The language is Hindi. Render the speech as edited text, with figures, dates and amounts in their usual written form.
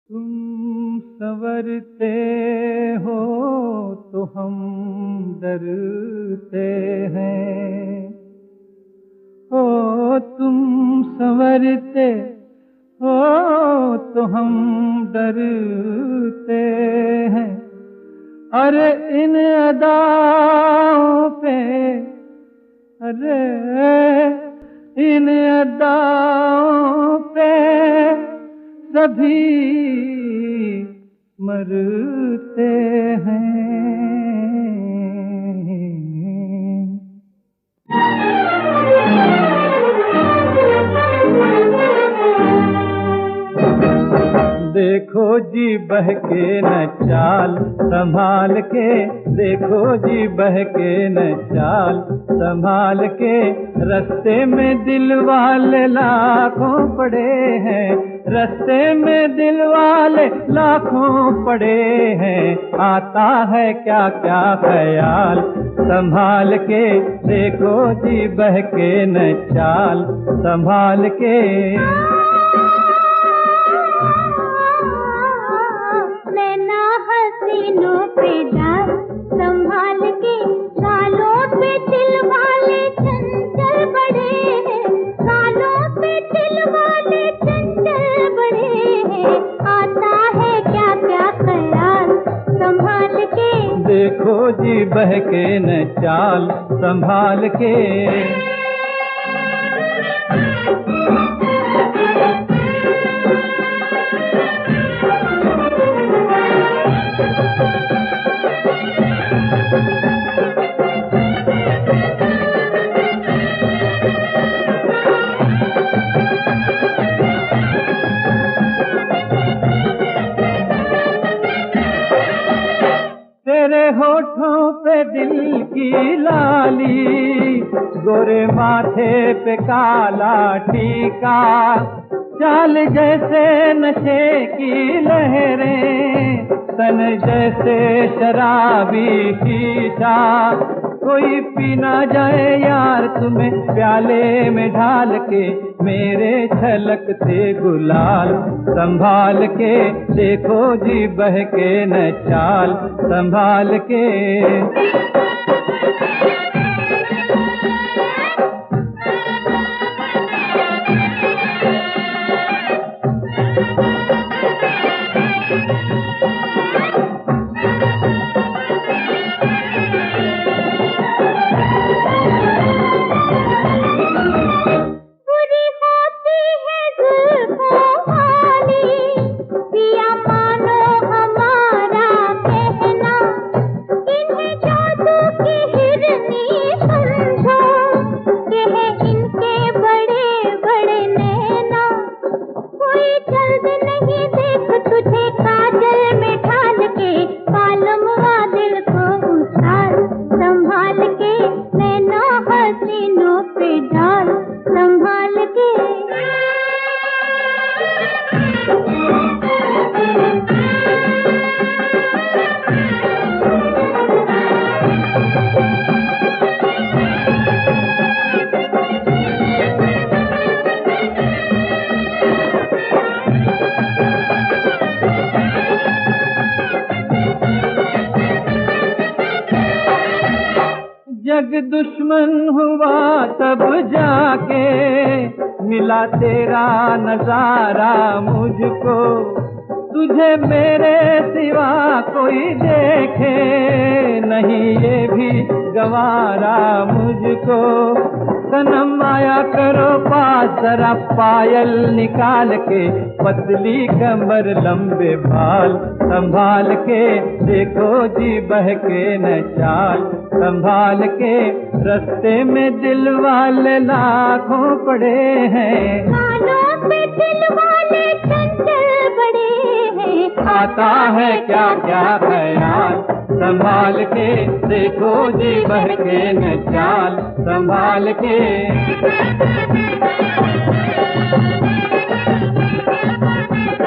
तुम संवरते हो तो हम डरते हैं। ओ तुम संवरते हो तो हम डरते हैं। अरे इन अदाओं पे, अरे इन अदाओं पे सभी मरते हैं। देखो जी बहके न चाल संभाल के, देखो जी बहके न चाल संभाल के। रास्ते में दिल वाले लाखों पड़े हैं, रास्ते में दिल वाले लाखों पड़े हैं। आता है क्या क्या ख्याल संभाल के, देखो जी बहके न चाल संभाल के। हसीनों पे डाल संभाल के, गालों पे दिल वाले चंचल बड़े हैं, गालों पे दिल वाले चंचल बड़े हैं। आता है क्या क्या ख्याल संभाल के, देखो जी बहके न चाल संभाल के। तेरे होठों पे दिल की लाली, गोरे माथे पे काला टीका, चाल जैसे नशे की लहरें, तन जैसे शराबी शीशा। कोई पी ना जाए यार तुम्हें प्याले में ढाल के, मेरे छलकते गुलाल संभाल के। देखो जी बहके न चाल संभाल के। जग दुश्मन हुआ तब जाके मिला तेरा नजारा मुझको, तुझे मेरे सिवा कोई देखे नहीं ये भी गवारा मुझको। सनम आया करो पास जरा पायल निकाल के, पतली कमर लंबे बाल संभाल के। देखो जी बहके न चाल संभाल के, रास्ते में दिल वाले लाखों पड़े हैं, गालों पे दिल वाले चंचल बड़े हैं। आता है क्या क्या ख्याल संभाल के, देखो जी बहके न चाल संभाल के।